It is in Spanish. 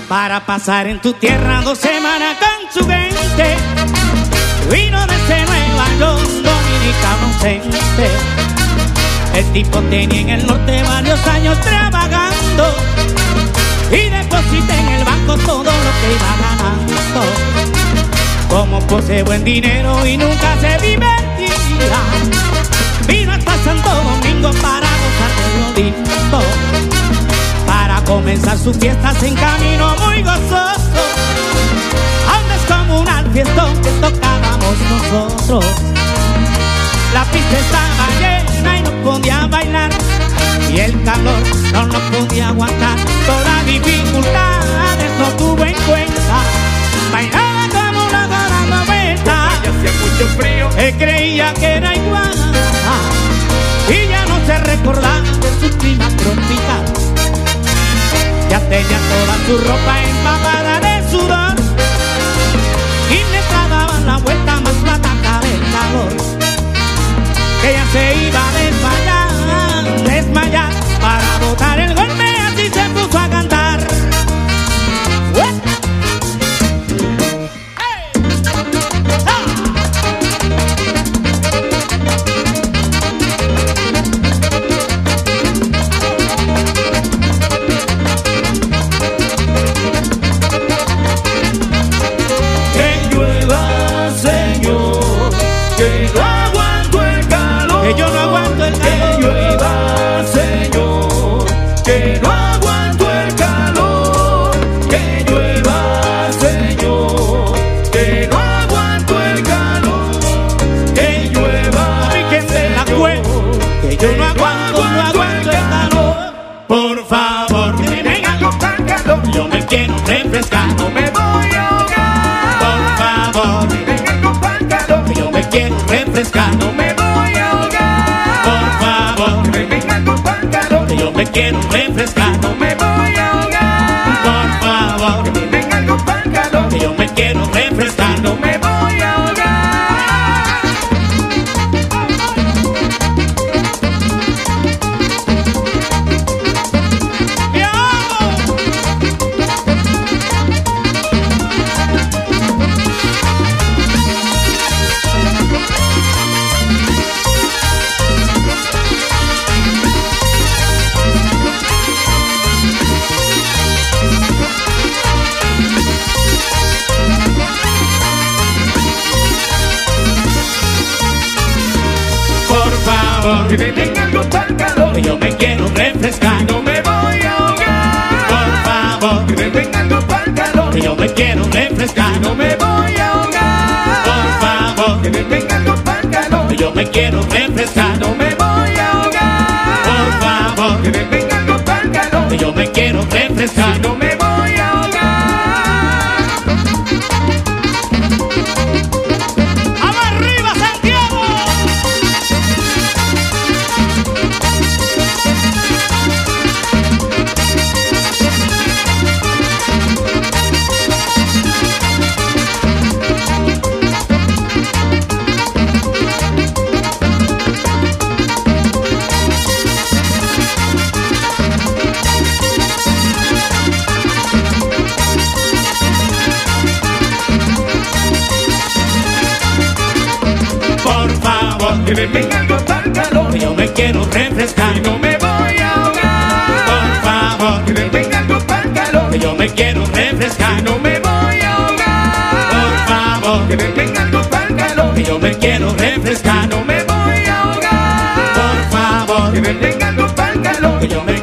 para pasar en tu tierra 2 semanas con su gente. Vino desde Nueva York, dominicano ausente. El tipo tenía en el norte varios años trabajando y deposité en el banco todo lo que iba ganando. Como posee buen dinero y nunca se divertía, vino hasta Santo Domingo para gozar de lo lindo. Para comenzar sus fiestas en camino muy gozoso, a un descomunal fiestón que tocábamos nosotros. La pista estaba llena y no podía bailar, y el calor no lo podía aguantar. Todas dificultades no tuvo en cuenta, bailaba como una dando vuelta. Y hacía mucho frío, Él creía que era igual y ya no se recordaba de su clima tropical. Ya tenía toda su ropa empapada de sudor y mientras daban la vuelta más la ataca del calor, que ella se iba a desmayar, para botar el golpe así se puso a cantar. que llueva, Señor, que no aguanto el calor. Que yo no aguanto el Que calor. llueva, Señor, que no aguanto el calor. Que llueva, Señor, que no aguanto el calor. Que llueva, Y que me la cuento, que yo no aguanto el calor. Por favor, que me vengan con tan calor. yo me quiero refrescar. No me voy a ahogar. Por favor, Vengan con tan calor. que yo me quiero refrescar. No me voy a ahogar. Por favor, Que vengan con tan calor. que yo me quiero refrescar. No me voy a ahogar. Por favor, Que vengan con tan calor. que yo me quiero refrescar. No me voy a ahogar. ¡Me ahogo! Por favor, Que me vengan con tan calor. que yo me quiero refrescar. No me voy a ahogar. Por favor, Que me vengan con tan calor. que yo me quiero refrescar. No me voy a ahogar. Por favor, Que me vengan con tan calor. que yo me quiero refrescar. No me voy a ahogar. Por favor, Que me vengan con tan calor. que yo me quiero refrescar. No me voy a ahogar. ¡Vamos arriba, Santiago! Por favor, Que me vengan con tan calor. que yo me quiero refrescar. No me voy a Por ahogar. favor, Que me vengan con tan calor. que yo me quiero refrescar. No me voy a ahogar. Por favor, Que me vengan con tan calor. que yo me quiero refrescar. No me voy a ahogar. Por favor, Que me vengan con tan calor. que yo me